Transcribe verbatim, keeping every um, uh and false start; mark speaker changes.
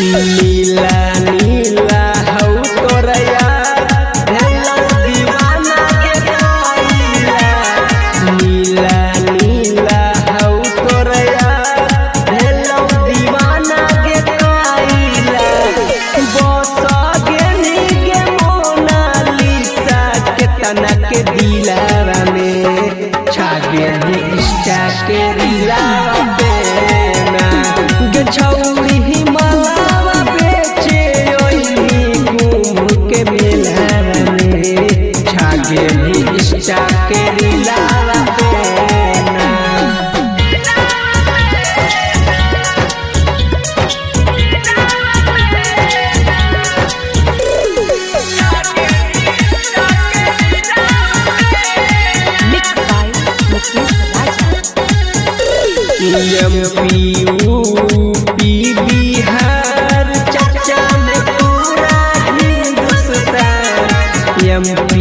Speaker 1: नीला नीला हौ तोरा यार भेलौ दीवाना के कोइला। नीला नीला हौ तोरा यार भेलौ दीवाना के कोइला। बस गेनी के मोनालिसा के तना के दिलावा में छा गेनी इष्टा के दिलावा पे ना गे छौरी हिमालवा बेचे ओइनी घूम के मेलावा में छा गेनी इष्टा के दिलावा पे ना। एमपी यूपी बिहार चर्चा में पूरा हिंदुस्तान। एमपी